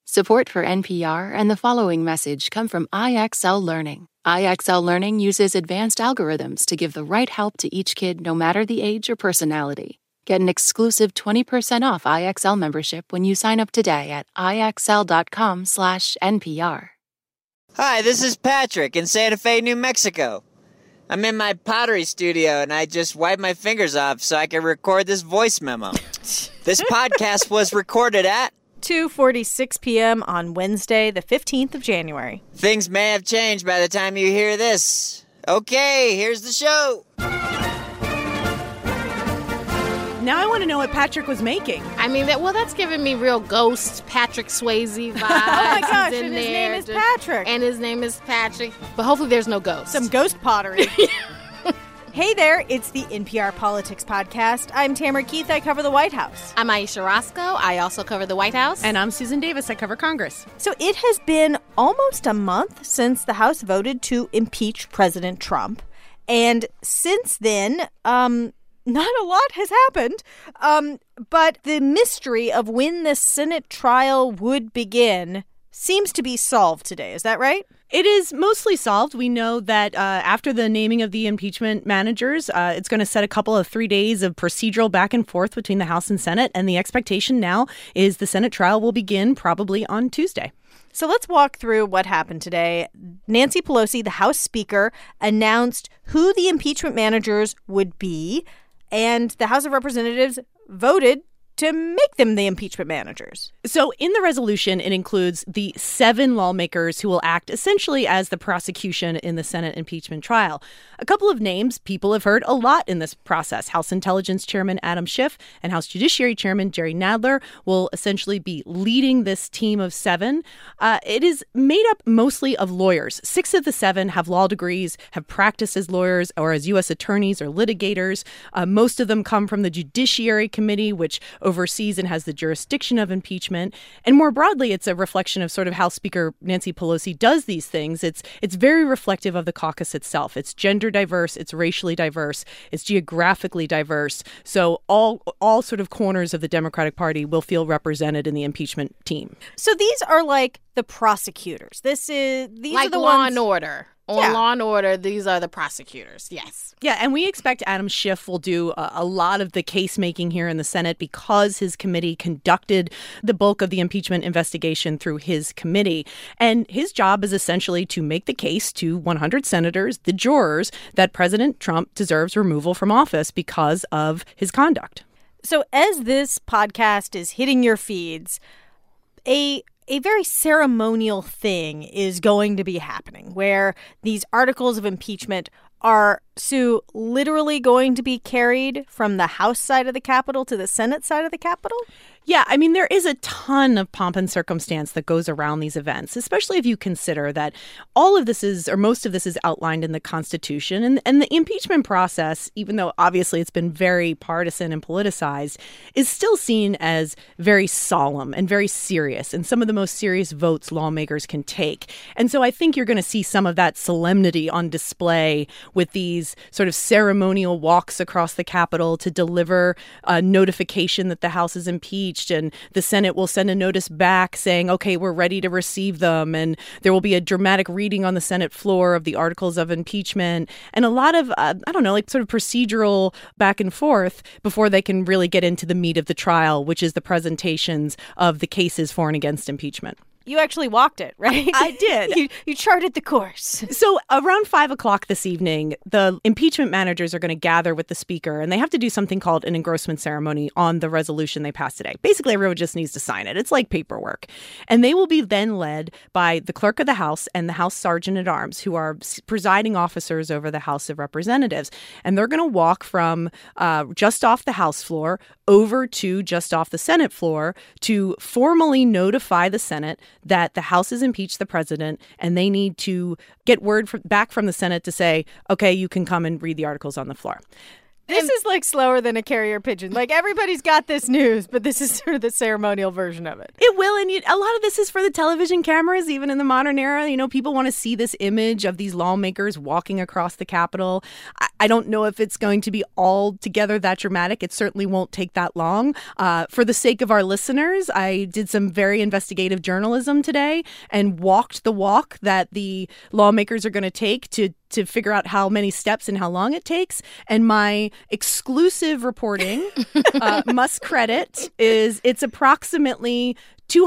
Support for NPR and the following message come from IXL Learning. IXL Learning uses advanced algorithms to give the right help to each kid no matter the age or personality. Get an exclusive 20% off IXL membership when you sign up today at IXL.com/NPR. Hi, this is Patrick in Santa Fe, New Mexico. I'm in my pottery studio and I just wiped my fingers off so I can record this voice memo. This podcast was recorded at 2:46 p.m. on Wednesday, the 15th of January. Things may have changed by the time you hear this. Okay, here's the show. Now I want to know what Patrick was making. I mean, that's giving me real Ghost Patrick Swayze vibes. Oh my gosh, and his name is Patrick. And his name is Patrick. But hopefully there's no ghost. Some ghost pottery. Hey there, it's the NPR Politics Podcast. I'm Tamara Keith. I cover the White House. I'm Aisha Roscoe. I also cover the White House. And I'm Susan Davis. I cover Congress. So it has been almost a month since the House voted to impeach President Trump. And since then, not a lot has happened. But the mystery of when the Senate trial would begin seems to be solved today. Is that right? It is mostly solved. We know that after the naming of the impeachment managers, it's going to set a couple of 3 days of procedural back and forth between the House and Senate. And the expectation now is the Senate trial will begin probably on Tuesday. So let's walk through what happened today. Nancy Pelosi, the House Speaker, announced who the impeachment managers would be, and the House of Representatives voted to make them the impeachment managers. So in the resolution, it includes the 7 lawmakers who will act essentially as the prosecution in the Senate impeachment trial. A couple of names people have heard a lot in this process. House Intelligence Chairman Adam Schiff and House Judiciary Chairman Jerry Nadler will essentially be leading this team of 7. It is made up mostly of lawyers. 6 of the 7 have law degrees, have practiced as lawyers or as U.S. attorneys or litigators. Most of them come from the Judiciary Committee, which oversees and has the jurisdiction of impeachment. And more broadly, it's a reflection of sort of how Speaker Nancy Pelosi does these things. It's very reflective of the caucus itself. It's gender diverse, it's racially diverse, it's geographically diverse. So all sort of corners of the Democratic Party will feel represented in the impeachment team. So these are like the prosecutors. These like are the Law ones and Order. On Law and Order, these are the prosecutors, yes. Yeah, and we expect Adam Schiff will do a lot of the case making here in the Senate because his committee conducted the bulk of the impeachment investigation through his committee. And his job is essentially to make the case to 100 senators, the jurors, that President Trump deserves removal from office because of his conduct. So as this podcast is hitting your feeds, a very ceremonial thing is going to be happening where these articles of impeachment are, Sue, literally going to be carried from the House side of the Capitol to the Senate side of the Capitol? Yeah, I mean, there is a ton of pomp and circumstance that goes around these events, especially if you consider that all of this is, or most of this is outlined in the Constitution. And the impeachment process, even though obviously it's been very partisan and politicized, is still seen as very solemn and very serious, and some of the most serious votes lawmakers can take. And so I think you're going to see some of that solemnity on display with these sort of ceremonial walks across the Capitol to deliver a notification that the House is impeached. And the Senate will send a notice back saying, OK, we're ready to receive them. And there will be a dramatic reading on the Senate floor of the articles of impeachment and a lot of, sort of procedural back and forth before they can really get into the meat of the trial, which is the presentations of the cases for and against impeachment. You actually walked it, right? I did. You charted the course. So around 5 o'clock this evening, the impeachment managers are going to gather with the speaker, and they have to do something called an engrossment ceremony on the resolution they passed today. Basically, everyone just needs to sign it. It's like paperwork. And they will be then led by the clerk of the House and the House Sergeant at Arms, who are presiding officers over the House of Representatives. And they're going to walk from just off the House floor over to just off the Senate floor to formally notify the Senate that the House has impeached the president, and they need to get word back from the Senate to say, OK, you can come and read the articles on the floor. This is like slower than a carrier pigeon. Like everybody's got this news, but this is sort of the ceremonial version of it. It will. And a lot of this is for the television cameras, even in the modern era. People want to see this image of these lawmakers walking across the Capitol. I don't know if it's going to be altogether that dramatic. It certainly won't take that long. For the sake of our listeners, I did some very investigative journalism today and walked the walk that the lawmakers are going to take to figure out how many steps and how long it takes. And my exclusive reporting, must credit, is it's approximately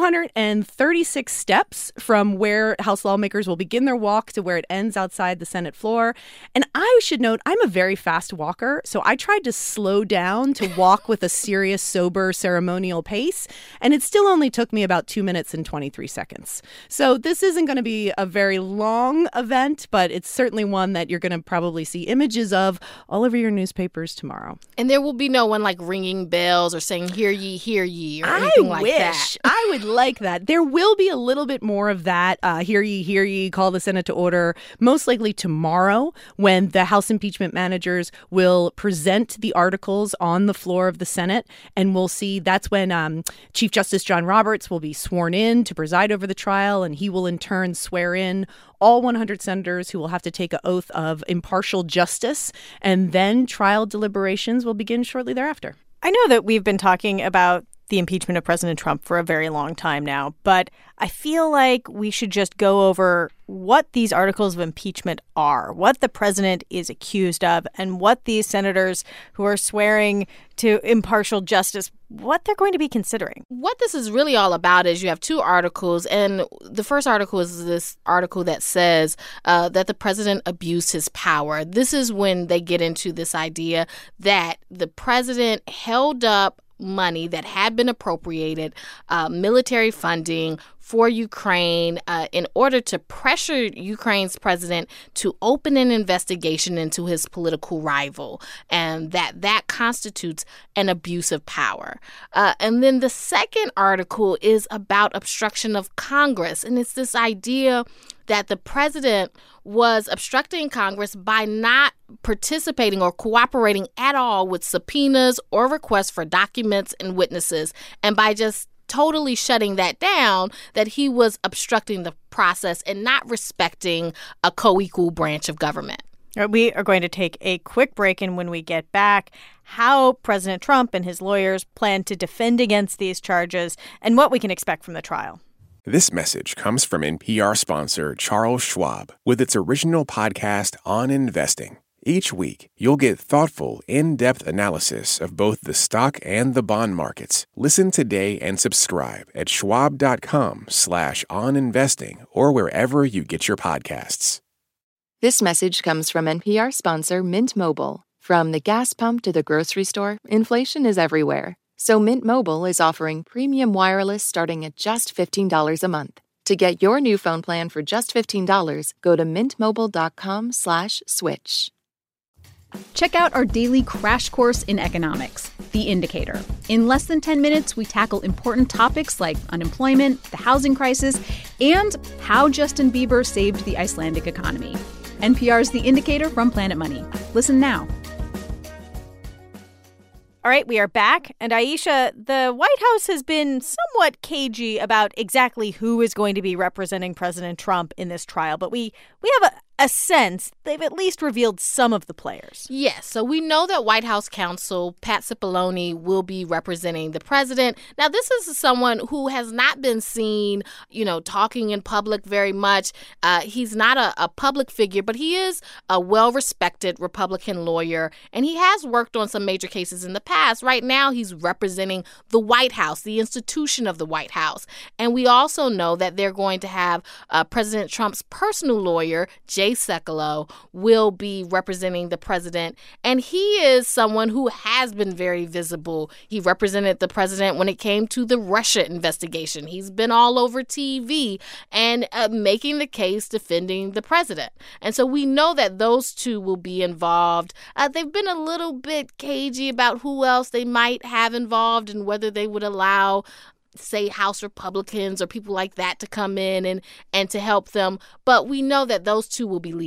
236 steps from where House lawmakers will begin their walk to where it ends outside the Senate floor. And I should note, I'm a very fast walker, so I tried to slow down to walk with a serious, sober, ceremonial pace, and it still only took me about 2 minutes and 23 seconds. So this isn't going to be a very long event, but it's certainly one that you're going to probably see images of all over your newspapers tomorrow. And there will be no one like ringing bells or saying, hear ye, or anything like that. I would like that. There will be a little bit more of that. Hear ye, call the Senate to order, most likely tomorrow when the House impeachment managers will present the articles on the floor of the Senate. And we'll see that's when Chief Justice John Roberts will be sworn in to preside over the trial. And he will in turn swear in all 100 senators who will have to take an oath of impartial justice. And then trial deliberations will begin shortly thereafter. I know that we've been talking about the impeachment of President Trump for a very long time now, but I feel like we should just go over what these articles of impeachment are, what the president is accused of, and what these senators who are swearing to impartial justice, what they're going to be considering. What this is really all about is you have two articles, and the first article is this article that says that the president abused his power. This is when they get into this idea that the president held up money that had been appropriated, military funding for Ukraine in order to pressure Ukraine's president to open an investigation into his political rival, and that constitutes an abuse of power. And then the second article is about obstruction of Congress, and it's this idea that the president was obstructing Congress by not participating or cooperating at all with subpoenas or requests for documents and witnesses, and by just totally shutting that down, that he was obstructing the process and not respecting a co-equal branch of government. We are going to take a quick break, and when we get back, how President Trump and his lawyers plan to defend against these charges and what we can expect from the trial. This message comes from NPR sponsor Charles Schwab with its original podcast on investing. Each week, you'll get thoughtful, in-depth analysis of both the stock and the bond markets. Listen today and subscribe at schwab.com/oninvesting or wherever you get your podcasts. This message comes from NPR sponsor Mint Mobile. From the gas pump to the grocery store, inflation is everywhere. So Mint Mobile is offering premium wireless starting at just $15 a month. To get your new phone plan for just $15, go to mintmobile.com/switch. Check out our daily crash course in economics, The Indicator. In less than 10 minutes, we tackle important topics like unemployment, the housing crisis, and how Justin Bieber saved the Icelandic economy. NPR's The Indicator from Planet Money. Listen now. All right, we are back. And Aisha, the White House has been somewhat cagey about exactly who is going to be representing President Trump in this trial. But we have a sense they've at least revealed some of the players. Yes, so we know that White House counsel Pat Cipollone will be representing the president. Now, this is someone who has not been seen, talking in public very much. He's not a public figure, but he is a well-respected Republican lawyer, and he has worked on some major cases in the past. Right now, he's representing the White House, the institution of the White House. And we also know that they're going to have President Trump's personal lawyer, Jay Sekulow, will be representing the president. And he is someone who has been very visible. He represented the president when it came to the Russia investigation. He's been all over TV and making the case defending the president. And so we know that those two will be involved. They've been a little bit cagey about who else they might have involved and whether they would allow, say, House Republicans or people like that to come in and to help them. But we know that those two will be leading it.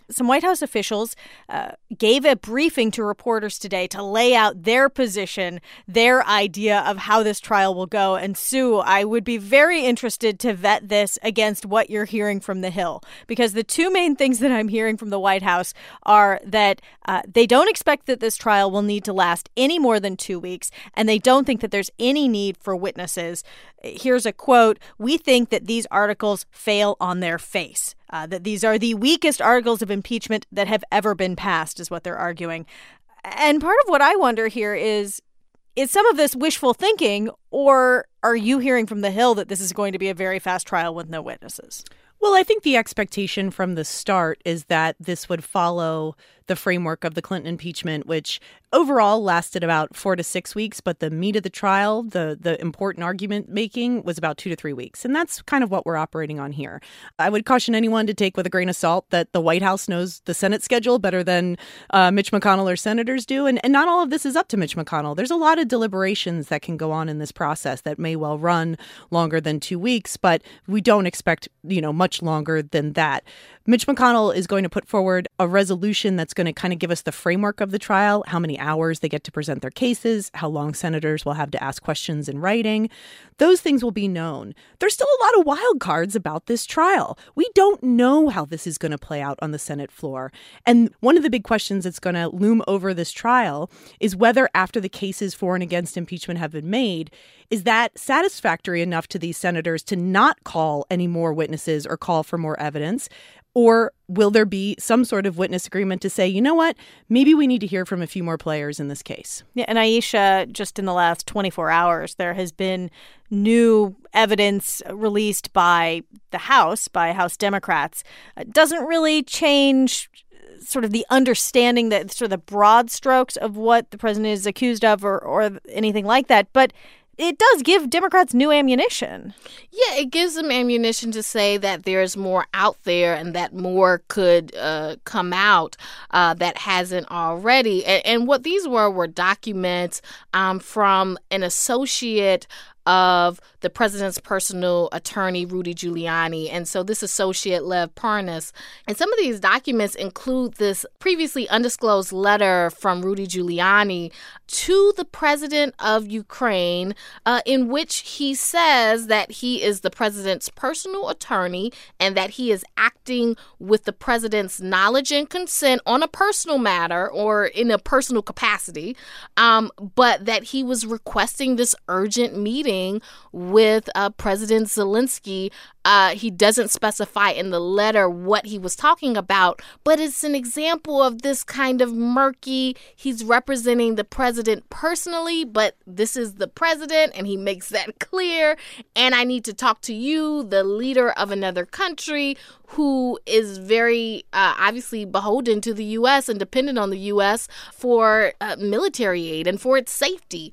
some White House officials gave a briefing to reporters today to lay out their position, their idea of how this trial will go. And Sue, I would be very interested to vet this against what you're hearing from the Hill, because the two main things that I'm hearing from the White House are that they don't expect that this trial will need to last any more than 2 weeks, and they don't think that there's any need for witnesses. Here's a quote: "We think that these articles fail on their face." That these are the weakest articles of impeachment that have ever been passed, is what they're arguing. And part of what I wonder here is some of this wishful thinking, or are you hearing from the Hill that this is going to be a very fast trial with no witnesses? Well, I think the expectation from the start is that this would follow the framework of the Clinton impeachment, which overall lasted about 4 to 6 weeks. But the meat of the trial, the important argument making, was about 2 to 3 weeks. And that's kind of what we're operating on here. I would caution anyone to take with a grain of salt that the White House knows the Senate schedule better than Mitch McConnell or senators do. And not all of this is up to Mitch McConnell. There's a lot of deliberations that can go on in this process that may well run longer than 2 weeks, but we don't expect, much longer than that. Mitch McConnell is going to put forward a resolution that's going to kind of give us the framework of the trial, how many hours they get to present their cases, how long senators will have to ask questions in writing. Those things will be known. There's still a lot of wild cards about this trial. We don't know how this is going to play out on the Senate floor. And one of the big questions that's going to loom over this trial is whether, after the cases for and against impeachment have been made, is that satisfactory enough to these senators to not call any more witnesses or call for more evidence? Or will there be some sort of witness agreement to say, you know what, maybe we need to hear from a few more players in this case? Yeah, and Aisha, just in the last 24 hours, there has been new evidence released by the House, by House Democrats. It doesn't really change sort of the understanding, that sort of the broad strokes of what the president is accused of or anything like that. But it does give Democrats new ammunition. Yeah, it gives them ammunition to say that there's more out there and that more could come out that hasn't already. And what these were documents from an associate of the president's personal attorney, Rudy Giuliani. And so this associate, Lev Parnas. And some of these documents include this previously undisclosed letter from Rudy Giuliani to the president of Ukraine, in which he says that he is the president's personal attorney and that he is acting with the president's knowledge and consent on a personal matter or in a personal capacity, but that he was requesting this urgent meeting with President Zelensky. He doesn't specify in the letter what he was talking about, but it's an example of this kind of murky, he's representing the president personally, but this is the president, and he makes that clear. And I need to talk to you, the leader of another country who is very obviously beholden to the U.S. and dependent on the U.S. for military aid and for its safety.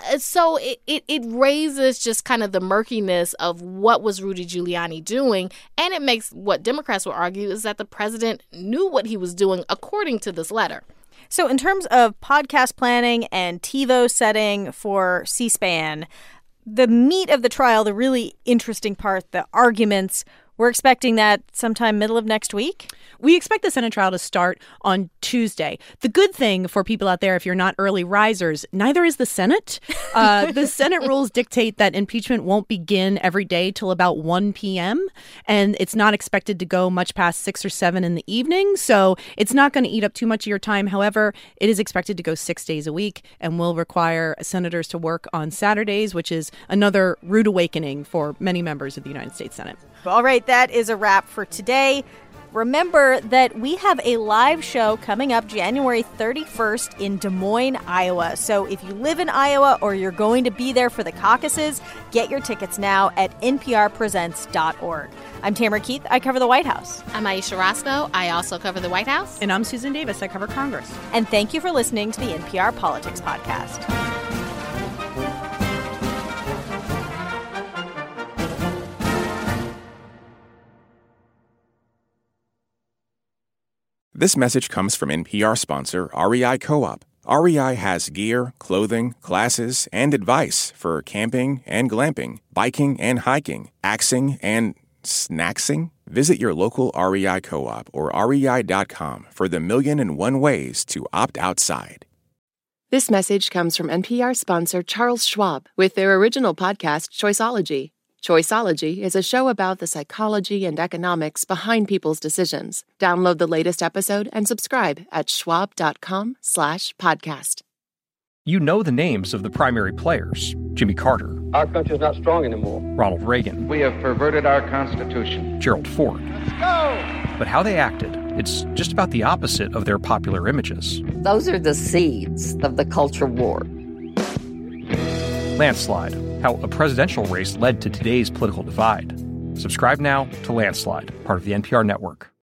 So it raises just kind of the murkiness of what was Rudy Giuliani doing, and it makes what Democrats will argue is that the president knew what he was doing according to this letter. So in terms of podcast planning and TiVo setting for C-SPAN, the meat of the trial, the really interesting part, the arguments, we're expecting that sometime middle of next week? We expect the Senate trial to start on Tuesday. The good thing for people out there, if you're not early risers, neither is the Senate. The Senate rules dictate that impeachment won't begin every day till about 1 p.m., and it's not expected to go much past 6 or 7 in the evening, so it's not going to eat up too much of your time. However, it is expected to go 6 days a week and will require senators to work on Saturdays, which is another rude awakening for many members of the United States Senate. All right, that is a wrap for today. Remember that we have a live show coming up January 31st in Des Moines, Iowa. So if you live in Iowa or you're going to be there for the caucuses, get your tickets now at nprpresents.org. I'm Tamara Keith. I cover the White House. I'm Aisha Roscoe. I also cover the White House. And I'm Susan Davis. I cover Congress. And thank you for listening to the NPR Politics Podcast. This message comes from NPR sponsor REI Co-op. REI has gear, clothing, classes, and advice for camping and glamping, biking and hiking, axing and snacksing. Visit your local REI co-op or rei.com for the 1,000,001 ways to opt outside. This message comes from NPR sponsor Charles Schwab with their original podcast, Choiceology. Choiceology is a show about the psychology and economics behind people's decisions. Download the latest episode and subscribe at schwab.com/podcast. You know the names of the primary players. Jimmy Carter. Our country's not strong anymore. Ronald Reagan. We have perverted our Constitution. Gerald Ford. Let's go! But how they acted, it's just about the opposite of their popular images. Those are the seeds of the culture war. Landslide, how a presidential race led to today's political divide. Subscribe now to Landslide, part of the NPR network.